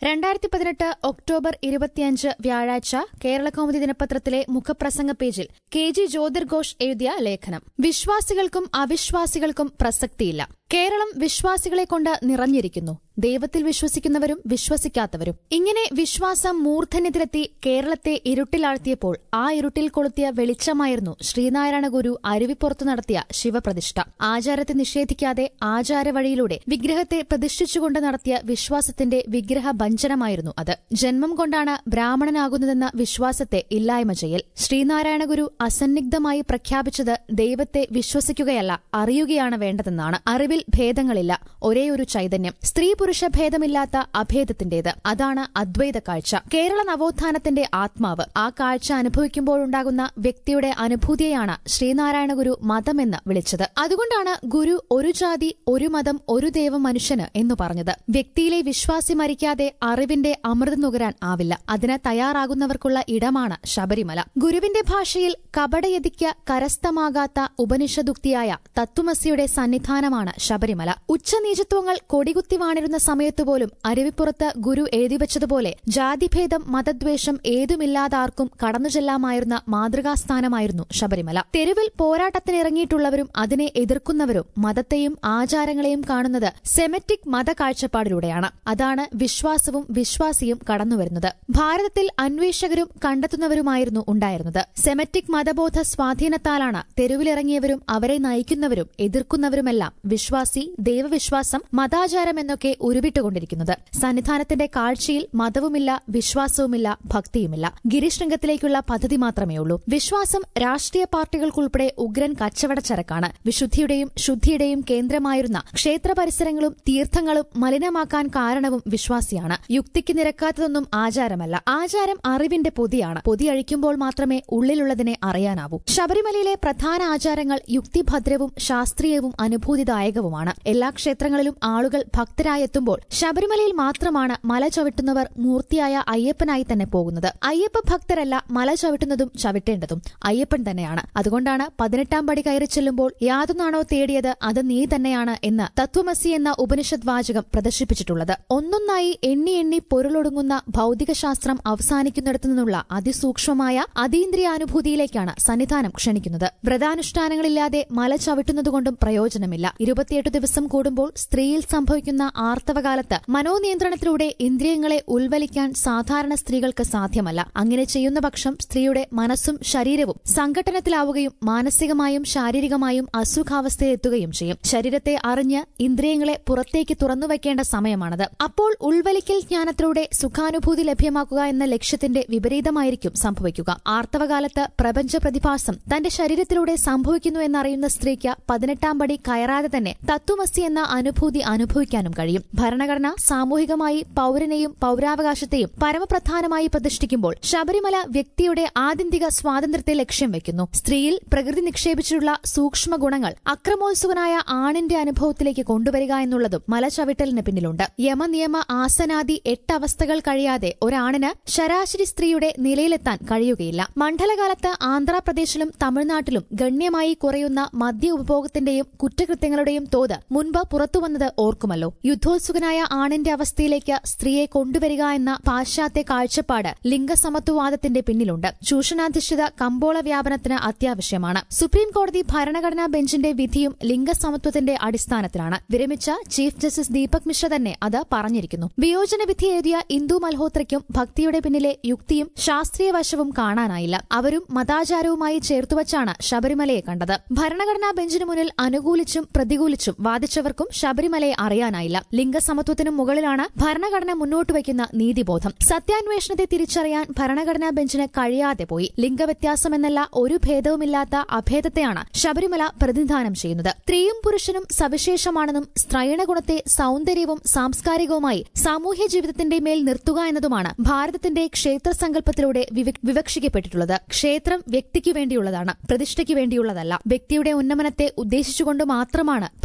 2018 October 25 വ്യാഴാഴ്ച കേരളകൗമുദി ദിനപത്രത്തിലെ മുഖപ്രസംഗ പേജിൽ കെ.ജി. ജ്യോതിർഘോഷ് എഴുതിയ ലേഖനം. വിശ്വാസികൾക്കും അവിശ്വാസികൾക്കും പ്രസക്തിയില്ല. കേരളം വിശ്വാസികളെക്കൊണ്ട് നിറഞ്ഞിരിക്കുന്നു. ദൈവത്തിൽ വിശ്വസിക്കുന്നവരും വിശ്വസിക്കാത്തവരും. ഇങ്ങനെ വിശ്വാസം മൂർധന്യത്തിലെത്തി കേരളത്തെ ഇരുട്ടിലാഴ്ത്തിയപ്പോൾ ആ ഇരുട്ടിൽ കൊളുത്തിയ വെളിച്ചമായിരുന്നു ശ്രീനാരായണ ഗുരു അരുവിപ്പുറത്തു നടത്തിയ ശിവപ്രതിഷ്ഠ. ആചാരത്തെ നിഷേധിക്കാതെ ആചാരവഴിയിലൂടെ വിഗ്രഹത്തെ പ്രതിഷ്ഠിച്ചുകൊണ്ട് നടത്തിയ വിശ്വാസത്തിന്റെ വിഗ്രഹഭഞ്ജനമായിരുന്നു അത്. ജന്മം കൊണ്ടാണ് ബ്രാഹ്മണനാകുന്നതെന്ന വിശ്വാസത്തെ ഇല്ലായ്മ ചെയ്യൽ. ശ്രീനാരായണ ഗുരു അസന്നിഗ്ധമായി പ്രഖ്യാപിച്ചത് ദൈവത്തെ വിശ്വസിക്കുകയല്ല, അറിയുകയാണ് വേണ്ടതെന്നാണ്. അറിവിൽ ഭേദങ്ങളില്ല, ഒരേയൊരു ചൈതന്യം, സ്ത്രീ പുരുഷ ഭേദമില്ലാത്ത അഭേദത്തിന്റേത്. അതാണ് അദ്വൈത കാഴ്ച, കേരള നവോത്ഥാനത്തിന്റെ ആത്മാവ്. ആ കാഴ്ച അനുഭവിക്കുമ്പോഴുണ്ടാകുന്ന വ്യക്തിയുടെ അനുഭൂതിയെയാണ് ശ്രീനാരായണ ഗുരു മതമെന്ന് വിളിച്ചത്. അതുകൊണ്ടാണ് ഗുരു ഒരു ജാതി, ഒരു മതം, ഒരു ദൈവം മനുഷ്യന് എന്നു പറഞ്ഞത്. വ്യക്തിയിലെ വിശ്വാസി മരിക്കാതെ അറിവിന്റെ അമൃതം നുകരാൻ ആവില്ല. അതിന് തയ്യാറാകുന്നവർക്കുള്ള ഇടമാണ് ശബരിമല. ഗുരുവിന്റെ ഭാഷയിൽ കപടയതിക്ക് കരസ്ഥമാകാത്ത ഉപനിഷദുക്തിയായ തത്വമസിയുടെ സന്നിധാനമാണ് ശബരിമല. ഉച്ചനീചത്വങ്ങൾ കൊടികുത്തി വാണിരുന്ന സമയത്തുപോലും അരുവിപ്പുറത്ത് ഗുരു എഴുതിവച്ചതുപോലെ ജാതിഭേദം, മതദ്വേഷം ഏതുമില്ലാതാർക്കും കടന്നുചെല്ലാമായിരുന്ന മാതൃകാസ്ഥാനമായിരുന്നു ശബരിമല. തെരുവിൽ പോരാട്ടത്തിനിറങ്ങിയിട്ടുള്ളവരും അതിനെ എതിർക്കുന്നവരും മതത്തെയും ആചാരങ്ങളെയും കാണുന്നത് സെമറ്റിക് മതകാഴ്ചപ്പാടിലൂടെയാണ്. അതാണ് വിശ്വാസവും വിശ്വാസിയും കടന്നുവരുന്നത്. ഭാരതത്തിൽ അന്വേഷകരും കണ്ടെത്തുന്നവരുമായിരുന്നു ഉണ്ടായിരുന്നത്. സെമറ്റിക് മതബോധ സ്വാധീനത്താലാണ് തെരുവിലിറങ്ങിയവരും അവരെ നയിക്കുന്നവരും എതിർക്കുന്നവരുമെല്ലാം വിശ്വാസി, ദൈവവിശ്വാസം, മതാചാരം എന്നൊക്കെ ഉരുവിട്ടുകൊണ്ടിരിക്കുന്നത്. സന്നിധാനത്തിന്റെ കാഴ്ചയിൽ മതവുമില്ല, വിശ്വാസവുമില്ല, ഭക്തിയുമില്ല. ഗിരിശൃംഗത്തിലേക്കുള്ള പദ്ധതി മാത്രമേയുള്ളൂ. വിശ്വാസം രാഷ്ട്രീയ പാർട്ടികൾക്കുൾപ്പെടെ ഉഗ്രൻ കച്ചവടച്ചരക്കാണ്. വിശുദ്ധിയുടെയും ശുദ്ധിയുടെയും കേന്ദ്രമായിരുന്ന ക്ഷേത്ര പരിസരങ്ങളും തീർത്ഥങ്ങളും മലിനമാക്കാൻ കാരണവും വിശ്വാസിയാണ്. യുക്തിക്ക് നിരക്കാത്തതൊന്നും ആചാരമല്ല. ആചാരം അറിവിന്റെ പൊതിയാണ്. പൊതി അഴിക്കുമ്പോൾ മാത്രമേ ഉള്ളിലുള്ളതിനെ അറിയാനാവൂ. ശബരിമലയിലെ പ്രധാന ആചാരങ്ങൾ യുക്തിഭദ്രവും ശാസ്ത്രീയവും അനുഭൂതിദായകവുമാണ്. എല്ലാ ക്ഷേത്രങ്ങളിലും ആളുകൾ ഭക്തരായെത്തുമ്പോൾ ശബരിമലയിൽ മാത്രമാണ് മല ചവിട്ടുന്നവർ മൂർത്തിയായ അയ്യപ്പനായി തന്നെ പോകുന്നത്. അയ്യപ്പ ഭക്തരല്ല മല ചവിട്ടുന്നതും ചവിട്ടേണ്ടതും അയ്യപ്പൻ തന്നെയാണ്. അതുകൊണ്ടാണ് 18ാം പടി കയറി ചെല്ലുമ്പോൾ യാതൊന്നാണോ തേടിയത് അത് നീ തന്നെയാണ് എന്ന് തത്വമസി എന്ന ഉപനിഷദ് വാചകം പ്രദർശിപ്പിച്ചിട്ടുള്ളത്. ഒന്നൊന്നായി എണ്ണി എണ്ണി പൊരുളൊടുങ്ങുന്ന ഭൌതികശാസ്ത്രം അവസാനിക്കുന്നിടത്തു നിന്നുള്ള അതിസൂക്ഷ്മമായ അതീന്ദ്രിയാനുഭൂതിയിലേക്കാണ് സന്നിധാനം ക്ഷണിക്കുന്നത്. വ്രതാനുഷ്ഠാനങ്ങളില്ലാതെ മല ചവിട്ടുന്നതുകൊണ്ടും പ്രയോജനമില്ല. 28 ദിവസം കൂടുമ്പോൾ സ്ത്രീയിൽ സംഭവിക്കുന്ന ആർത്തവകാലത്ത് മനോനിയന്ത്രണത്തിലൂടെ ഇന്ദ്രിയങ്ങളെ ഉൾവലിക്കാൻ സാധാരണ സ്ത്രീകൾക്ക് സാധ്യമല്ല. അങ്ങനെ ചെയ്യുന്ന പക്ഷം സ്ത്രീയുടെ മനസ്സും ശരീരവും സംഘട്ടനത്തിലാവുകയും മാനസികമായും ശാരീരികമായും അസുഖാവസ്ഥയിലെത്തുകയും ചെയ്യും. ശരീരത്തെ അറിഞ്ഞ് ഇന്ദ്രിയങ്ങളെ പുറത്തേക്ക് തുറന്നുവയ്ക്കേണ്ട സമയമാണത്. അപ്പോൾ ഉൾവലിക്കൽ ജ്ഞാനത്തിലൂടെ സുഖാനുഭൂതി ലഭ്യമാക്കുക എന്ന ലക്ഷ്യത്തിന്റെ വിപരീതമായിരിക്കും സംഭവിക്കുക. ആർത്തവകാലത്ത് പ്രപഞ്ച പ്രതിഭാസം തന്റെ ശരീരത്തിലൂടെ സംഭവിക്കുന്നു എന്നറിയുന്ന സ്ത്രീക്ക് 18ാം പടി കയറാതെ തന്നെ തത്വമസി എന്ന അനുഭൂതി അനുഭവിക്കാനും കഴിയും. ഭരണഘടന സാമൂഹികമായി പൌരനെയും പൌരാവകാശത്തെയും പരമപ്രധാനമായി പ്രതിഷ്ഠിക്കുമ്പോൾ ശബരിമല വ്യക്തിയുടെ ആത്യന്തിക സ്വാതന്ത്ര്യത്തെ ലക്ഷ്യം വയ്ക്കുന്നു. സ്ത്രീയിൽ പ്രകൃതി നിക്ഷേപിച്ചിട്ടുള്ള സൂക്ഷ്മ ഗുണങ്ങൾ അക്രമോത്സുകനായ ആണിന്റെ അനുഭവത്തിലേക്ക് കൊണ്ടുവരിക എന്നുള്ളതും മല ചവിട്ടലിന് പിന്നിലുണ്ട്. യമനിയമ ആസനാദി 8 അവസ്ഥകൾ കഴിയാതെ ഒരാണിന് ശരാശരി സ്ത്രീയുടെ നിലയിലെത്താൻ കഴിയുകയില്ല. മണ്ഡലകാലത്ത് ആന്ധ്രാപ്രദേശിലും തമിഴ്നാട്ടിലും ഗണ്യമായി കുറയുന്ന മദ്യ ഉപഭോഗത്തിന്റെയും കുറ്റകൃത്യങ്ങളുടെയും തോത് മുൻപ് പുറത്തുവന്നത് ഓർക്കുമല്ലോ. യുദ്ധോത്സുകനായ ആണിന്റെ അവസ്ഥയിലേക്ക് സ്ത്രീയെ കൊണ്ടുവരിക എന്ന പാശ്ചാത്യ കാഴ്ചപ്പാട് ലിംഗസമത്വവാദത്തിന്റെ പിന്നിലുണ്ട്. ചൂഷണാധിഷ്ഠിത കമ്പോള വ്യാപനത്തിന് അത്യാവശ്യമാണ്. സുപ്രീംകോടതി ഭരണഘടനാ ബെഞ്ചിന്റെ വിധിയും ലിംഗസമത്വത്തിന്റെ അടിസ്ഥാനത്തിലാണ്. വിരമിച്ച ചീഫ് ജസ്റ്റിസ് ദീപക് മിശ്ര തന്നെ അത് പറഞ്ഞിരിക്കുന്നു. വിയോജന വിധി എഴുതിയ ഇന്ദു മൽഹോത്രയ്ക്കും ഭക്തിയുടെ പിന്നിലെ യുക്തിയും ശാസ്ത്രീയ വശവും കാണാനായില്ല. അവരും മതാചാരവുമായി ചേർത്തുവച്ചാണ് ശബരിമലയെ കണ്ടത്. ഭരണഘടനാ ബെഞ്ചിനു മുന്നിൽ അനുകൂലിച്ചും പ്രതികൂലിച്ചും വാദിച്ചവർക്കും ശബരിമലയെ അറിയാനായില്ല. ലിംഗസമത്വത്തിനും മുകളിലാണ് ഭരണഘടന മുന്നോട്ടുവയ്ക്കുന്ന നീതിബോധം. സത്യാന്വേഷണത്തെ തിരിച്ചറിയാൻ ഭരണഘടനാ ബെഞ്ചിന് കഴിയാതെ പോയി. ലിംഗവ്യത്യാസമെന്നല്ല ഒരു ഭേദവുമില്ലാത്ത അഭേദത്തെയാണ് ശബരിമല പ്രതിനിധാനം ചെയ്യുന്നത്. സ്ത്രീയും പുരുഷനും സവിശേഷമാണെന്നും സ്ത്രൈണഗുണത്തെ സൌന്ദര്യവും സാംസ്കാരികവുമായി സാമൂഹ്യ ജീവിതത്തിന്റെ മേൽ നിർത്തുക എന്നതുമാണ് ഭാരതത്തിന്റെ ക്ഷേത്രസങ്കല്പത്തിലൂടെ വിവക്ഷിക്കപ്പെട്ടിട്ടുള്ളത്. ക്ഷേത്രം വ്യക്തിക്കു വേണ്ടിയുള്ളതാണ്, പ്രതിഷ്ഠയ്ക്ക് വേണ്ടിയുള്ളതല്ല. വ്യക്തിയുടെ ഉന്നമനത്തെ ഉദ്ദേശിച്ചുകൊണ്ട് മാത്രമാണ്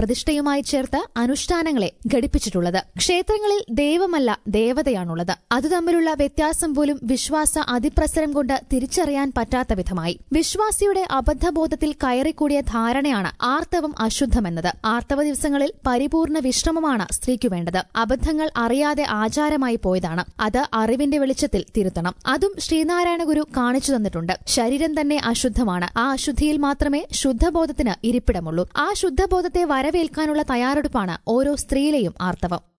പ്രതിഷ്ഠയുമായി ചേർത്ത് അനുഷ്ഠാനങ്ങളെ ഘടിപ്പിച്ചിട്ടുള്ളത്. ക്ഷേത്രങ്ങളിൽ ദൈവമല്ല ദേവതയാണുള്ളത്. അതു തമ്മിലുള്ള വ്യത്യാസം പോലും വിശ്വാസ അതിപ്രസരം കൊണ്ട് തിരിച്ചറിയാൻ പറ്റാത്ത വിധമായി. വിശ്വാസിയുടെ അബദ്ധബോധത്തിൽ കയറിക്കൂടിയ ധാരണയാണ് ആർത്തവം അശുദ്ധമെന്നത്. ആർത്തവ ദിവസങ്ങളിൽ പരിപൂർണ വിശ്രമമാണ് സ്ത്രീക്കു വേണ്ടത്. അബദ്ധങ്ങൾ അറിയാതെ ആചാരമായി പോയതാണ്. അത് അറിവിന്റെ വെളിച്ചത്തിൽ തിരുത്തണം. അതും ശ്രീനാരായണ ഗുരു കാണിച്ചു തന്നിട്ടുണ്ട്. ശരീരം തന്നെ അശുദ്ധമാണ്. ആ അശുദ്ധിയിൽ മാത്രമേ ശുദ്ധബോധത്തിന് ഇരിപ്പിടമുള്ളൂ. ആ ശുദ്ധബോധത്തെ വരവേൽക്കാനുള്ള തയ്യാറെടുപ്പാണ് ഓരോ സ്ത്രീയിലെയും ആർത്തവം.